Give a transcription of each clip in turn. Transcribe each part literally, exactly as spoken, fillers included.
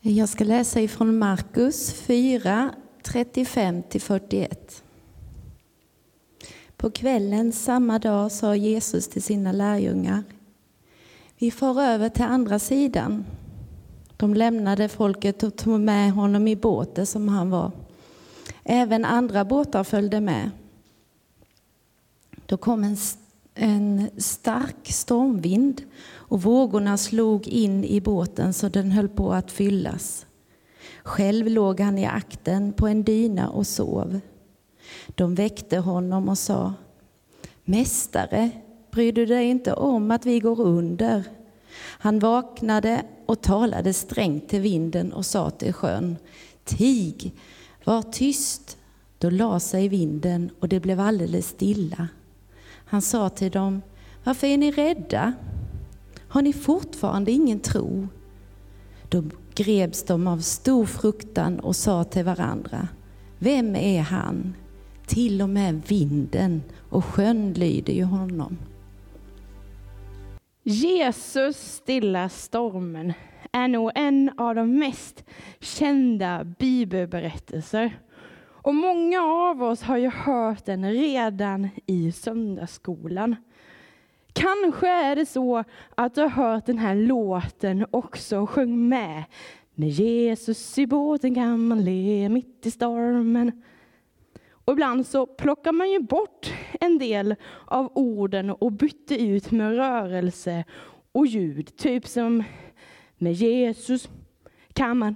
Jag ska läsa ifrån Markus fyra, trettiofem till fyrtioett. På kvällen samma dag sa Jesus till sina lärjungar: Vi får över till andra sidan. De lämnade folket och tog med honom i båten som han var. Även andra båtar följde med. Då kom en, en stark stormvind och vågorna slog in i båten så den höll på att fyllas. Själv låg han i akten på en dyna och sov. De väckte honom och sa: Mästare, bryr du dig inte om att vi går under? Han vaknade och talade strängt till vinden och sa till sjön: Tig, var tyst. Då la sig vinden och det blev alldeles stilla. Han sa till dem: Varför är ni rädda? Har ni fortfarande ingen tro? Då greps de av stor fruktan och sa till varandra: Vem är han? Till och med vinden och sjön lyder ju honom. Jesus stilla stormen är nog en av de mest kända bibelberättelser. Och många av oss har ju hört den redan i söndagsskolan. Kanske är det så att du har hört den här låten också och sjung med. Med Jesus i båten kan man le mitt i stormen. Och ibland så plockar man ju bort en del av orden och bytte ut med rörelse och ljud. Typ som med Jesus kan man.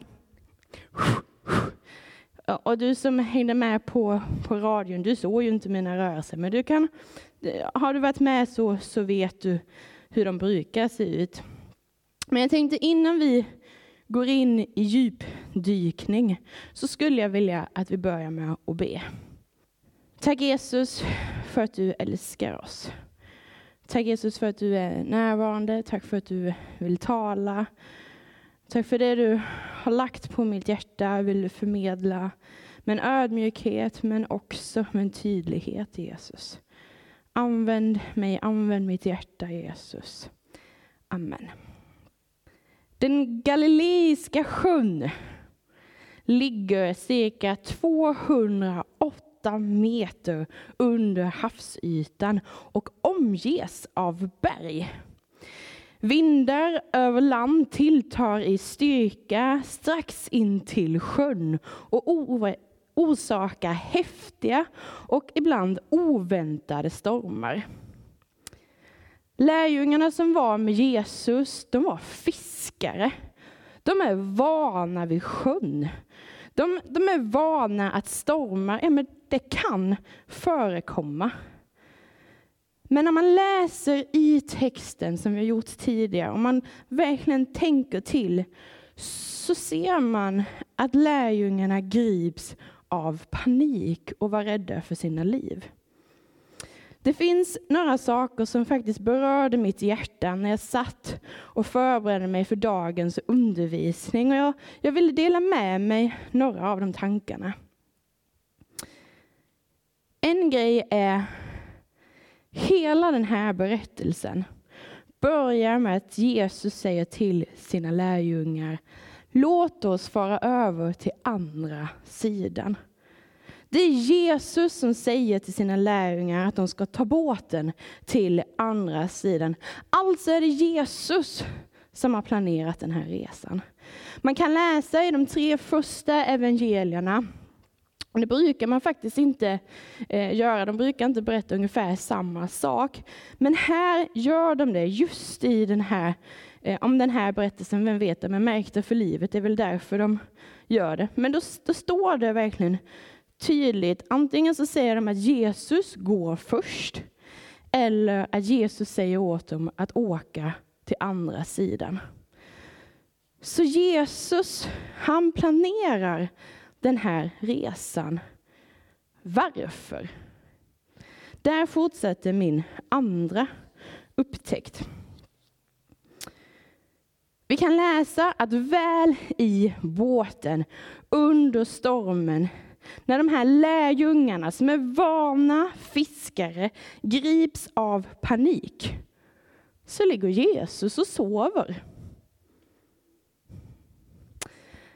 Och du som hängde med på, på radion, du såg ju inte mina rörelser. Men du kan, har du varit med så, så vet du hur de brukar se ut. Men jag tänkte innan vi går in i djupdykning så skulle jag vilja att vi börjar med att be. Tack Jesus för att du älskar oss. Tack Jesus för att du är närvarande. Tack för att du vill tala. Tack för det du har lagt på mitt hjärta vill du förmedla med en ödmjukhet men också med en tydlighet, Jesus. Använd mig, använd mitt hjärta, Jesus. Amen. Den galileiska sjön ligger cirka tvåhundraåtta meter under havsytan och omges av berg. Vindar över land tilltar i styrka strax in till sjön och orsakar häftiga och ibland oväntade stormar. Lärjungarna som var med Jesus, de var fiskare. De är vana vid sjön. De, de är vana att stormar, ja, men det kan förekomma. Men när man läser i texten som vi har gjort tidigare, och man verkligen tänker till, så ser man att lärjungarna grips av panik och var rädda för sina liv. Det finns några saker som faktiskt berörde mitt hjärta när jag satt och förberedde mig för dagens undervisning. Och jag, jag ville dela med mig några av de tankarna. En grej är, hela den här berättelsen börjar med att Jesus säger till sina lärjungar: låt oss fara över till andra sidan. Det är Jesus som säger till sina lärjungar att de ska ta båten till andra sidan. Alltså är det Jesus som har planerat den här resan. Man kan läsa i de tre första evangelierna. Och det brukar man faktiskt inte eh, göra. De brukar inte berätta ungefär samma sak. Men här gör de det just i den här, eh, om den här berättelsen, vem vet det, men märkta för livet. Det är väl därför de gör det. Men då, då står det verkligen tydligt. Antingen så säger de att Jesus går först. Eller att Jesus säger åt dem att åka till andra sidan. Så Jesus, han planerar den här resan. Varför? Där fortsätter min andra upptäckt. Vi kan läsa att väl i båten under stormen, när de här lärjungarna som är vana fiskare grips av panik, så ligger Jesus och sover.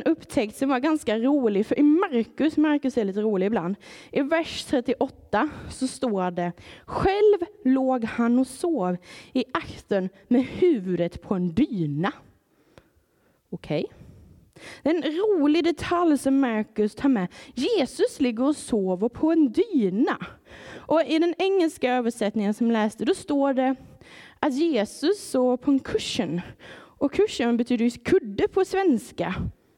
upptäckt som var ganska rolig. För i Markus, Markus är lite rolig ibland. I vers trettioåtta så står det: själv låg han och sov i akten med huvudet på en dyna. Okej. Okay. Det är en rolig detalj som Markus tar med. Jesus ligger och sover på en dyna. Och i den engelska översättningen som läste, då står det att Jesus sov på en cushion. Och cushion betyder ju kudde på svenska.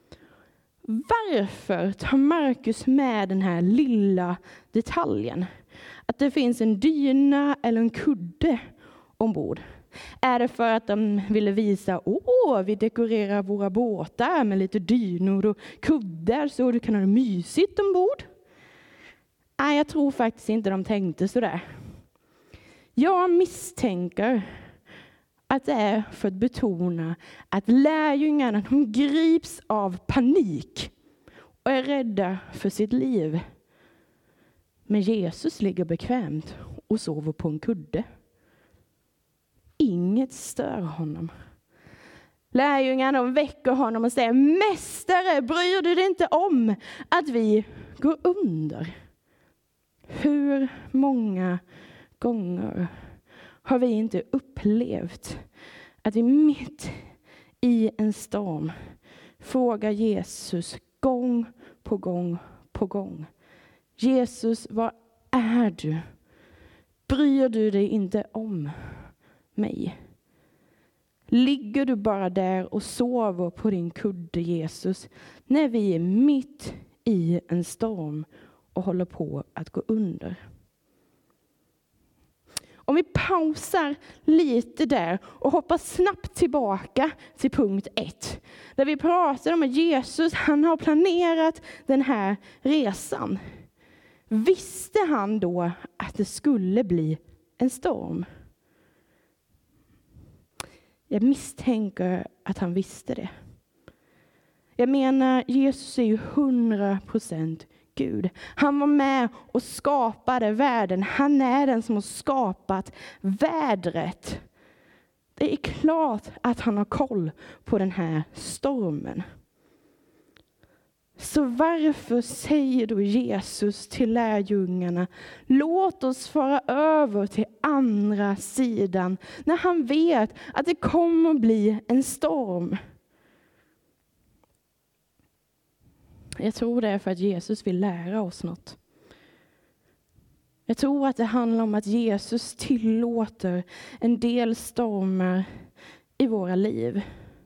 Varför tar Markus med den här lilla detaljen? Att det finns en dyna eller en kudde ombord. Är det för att de ville visa, åh, vi dekorerar våra båtar med lite dynor och kuddar så du kan ha det mysigt ombord? Nej, jag tror faktiskt inte de tänkte så där. Jag misstänker att det är för att betona att lärjungarna, de grips av panik och är rädda för sitt liv. Men Jesus ligger bekvämt och sover på en kudde. Inget stör honom. Lärjungarna, de väcker honom och säger: mästare, bryr du dig inte om att vi går under? Hur många gånger har vi inte upplevt att vi mitt i en storm frågar Jesus gång på gång på gång: Jesus, var är du? Bryr du dig inte om mig? Ligger du bara där och sover på din kudde, Jesus, när vi är mitt i en storm och håller på att gå under? Om vi pausar lite där och hoppar snabbt tillbaka till punkt ett. Där vi pratar om att Jesus, han har planerat den här resan. Visste han då att det skulle bli en storm? Jag misstänker att han visste det. Jag menar, Jesus är ju hundra procent Gud. Han var med och skapade världen. Han är den som har skapat vädret. Det är klart att han har koll på den här stormen. Så varför säger då Jesus till lärjungarna: låt oss fara över till andra sidan, när han vet att det kommer att bli en storm? Jag tror det är för att Jesus vill lära oss något. Jag tror att det handlar om att Jesus tillåter en del stormar i våra liv.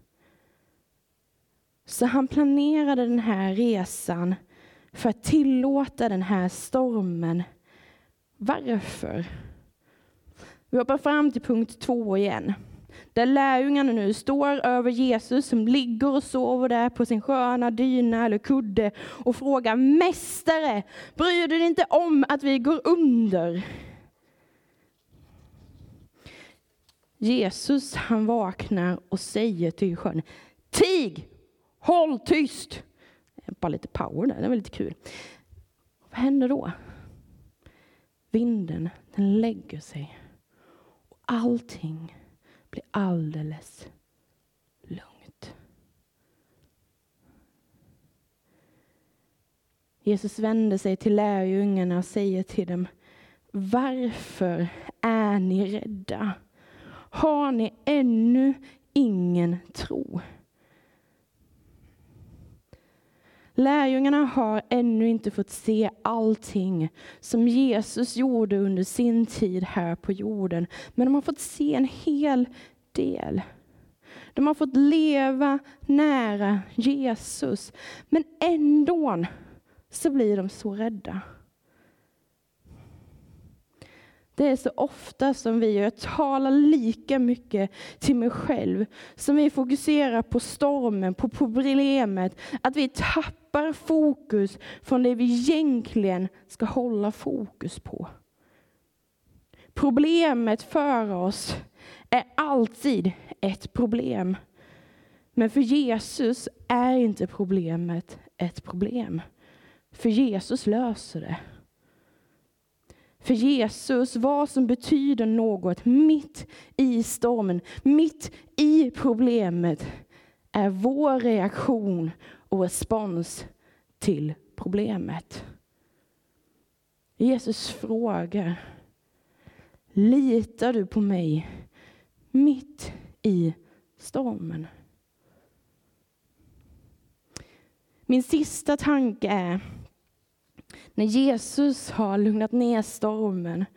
Så han planerade den här resan för att tillåta den här stormen. Varför? Vi hoppar fram till punkt två igen. Där lärjungarna nu står över Jesus som ligger och sover där på sin sköna dyna eller kudde och frågar: mästare, bryr du dig inte om att vi går under? Jesus, han vaknar och säger till sjön: tig! Håll tyst! Bara lite power där, det var lite kul. Vad händer då? Vinden, den lägger sig. Och allting blir alldeles lugnt. Jesus vänder sig till lärjungarna och säger till dem: varför är ni rädda? Har ni ännu ingen tro? Lärjungarna har ännu inte fått se allting som Jesus gjorde under sin tid här på jorden. Men de har fått se en hel del. De har fått leva nära Jesus. Men ändå så blir de så rädda. Det är så ofta som vi gör, talar lika mycket till mig själv. Som vi fokuserar på stormen, på problemet. Att vi tappar fokus från det vi egentligen ska hålla fokus på. Problemet för oss är alltid ett problem. Men för Jesus är inte problemet ett problem. För Jesus löser det. För Jesus, vad som betyder något mitt i stormen, mitt i problemet, är vår reaktion och respons till problemet. Jesus frågar: litar du på mig mitt i stormen? Min sista tanke är, när Jesus har lugnat ner stormen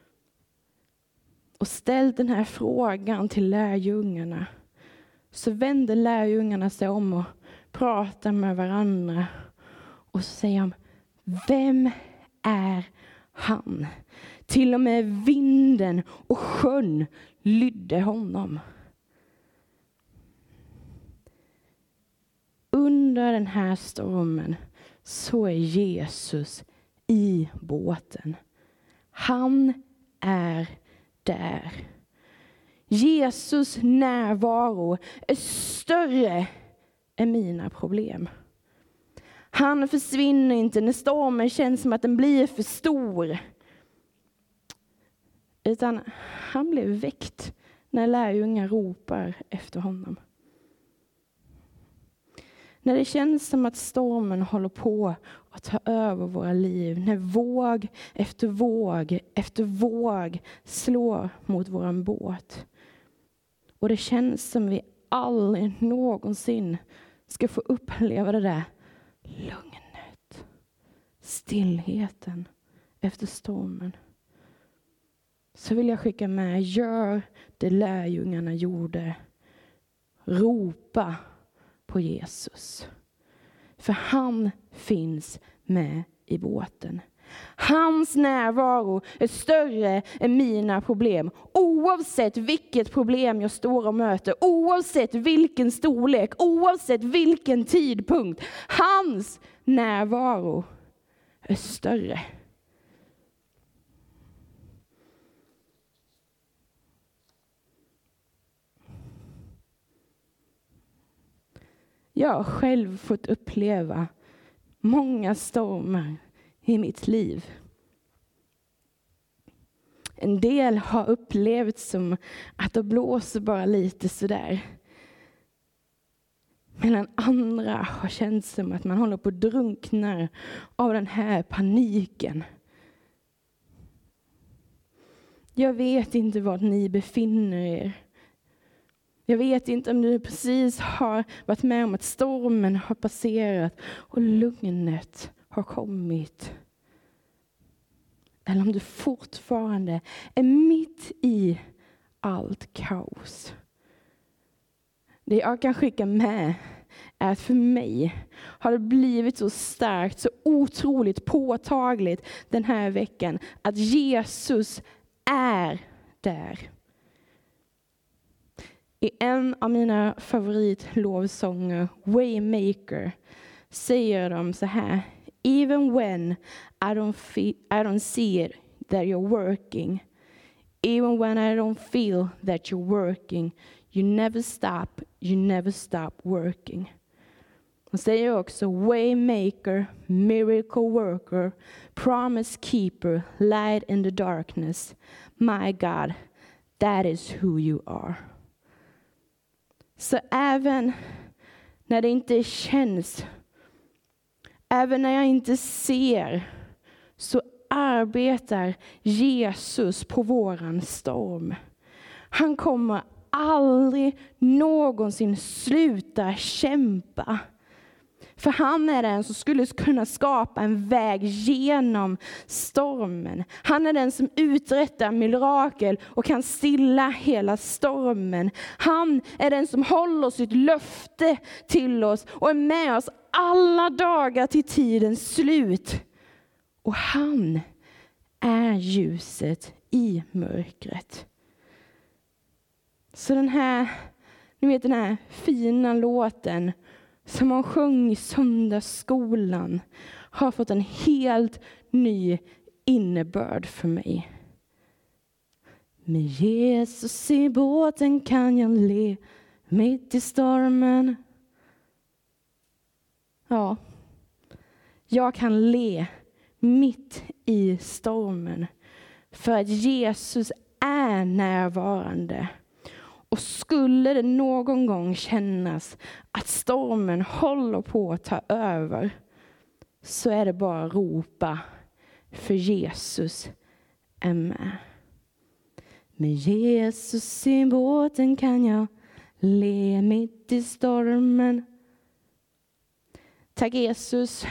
och ställt den här frågan till lärjungarna, så vänder lärjungarna sig om och pratar med varandra. Och så säger de: vem är han? Till och med vinden och sjön lydde honom. Under den här stormen så är Jesus i båten. Han är där. Jesus närvaro är större än mina problem. Han försvinner inte när stormen känns som att den blir för stor. Utan han blev väckt när lärjungar ropar efter honom. När det känns som att stormen håller på att ta över våra liv. När våg efter våg efter våg slår mot våran båt. Och det känns som vi aldrig någonsin ska få uppleva det där lugnet, stillheten efter stormen. Så vill jag skicka med: gör det lärjungarna gjorde. Ropa på Jesus. För han finns med i båten. Hans närvaro är större än mina problem. Oavsett vilket problem jag står och möter. Oavsett vilken storlek. Oavsett vilken tidpunkt. Hans närvaro är större. Jag har själv fått uppleva många stormar i mitt liv. En del har upplevt som att det blåser bara lite sådär. Medan andra har känt som att man håller på att drunkna av den här paniken. Jag vet inte var ni befinner er. Jag vet inte om du precis har varit med om att stormen har passerat och lugnet har kommit. Eller om du fortfarande är mitt i allt kaos. Det jag kan skicka med är att för mig har det blivit så starkt, så otroligt påtagligt den här veckan att Jesus är där. I en av mina favoritlovsånger, Waymaker, säger de så här: even when I don't feel, I don't see it that you're working, even when I don't feel that you're working, you never stop, you never stop working. De säger också: Waymaker, miracle worker, promise keeper, light in the darkness, my God, that is who you are. Så även när det inte känns, även när jag inte ser, så arbetar Jesus på våran storm. Han kommer aldrig någonsin sluta kämpa. För han är den som skulle kunna skapa en väg genom stormen. Han är den som uträttar mirakel och kan stilla hela stormen. Han är den som håller sitt löfte till oss och är med oss alla dagar till tidens slut. Och han är ljuset i mörkret. Så den här, ni vet den här fina låten som man sjöng i söndagsskolan har fått en helt ny innebörd för mig. Med Jesus i båten kan jag le mitt i stormen. Ja, jag kan le mitt i stormen för att Jesus är närvarande. Och skulle det någon gång kännas att stormen håller på att ta över, så är det bara att ropa, för Jesus är med. Med Jesus i båten kan jag le mitt i stormen. Tack Jesus.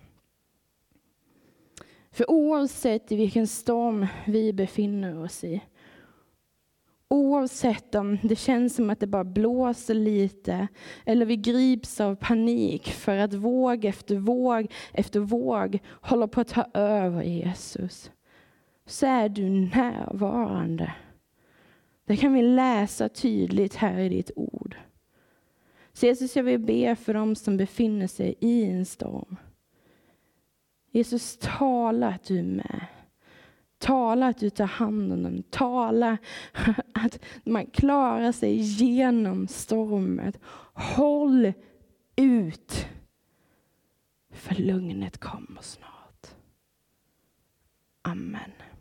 För oavsett i vilken storm vi befinner oss i, oavsett om det känns som att det bara blåser lite, eller vi grips av panik för att våg efter våg efter våg håller på att ta över Jesus, så är du närvarande. Det kan vi läsa tydligt här i ditt ord. Så Jesus, jag vill be för dem som befinner sig i en storm. Jesus, tala att du är med. Tala att du tar hand om dem. Tala att man klarar sig genom stormen. Håll ut. För lugnet kommer snart. Amen.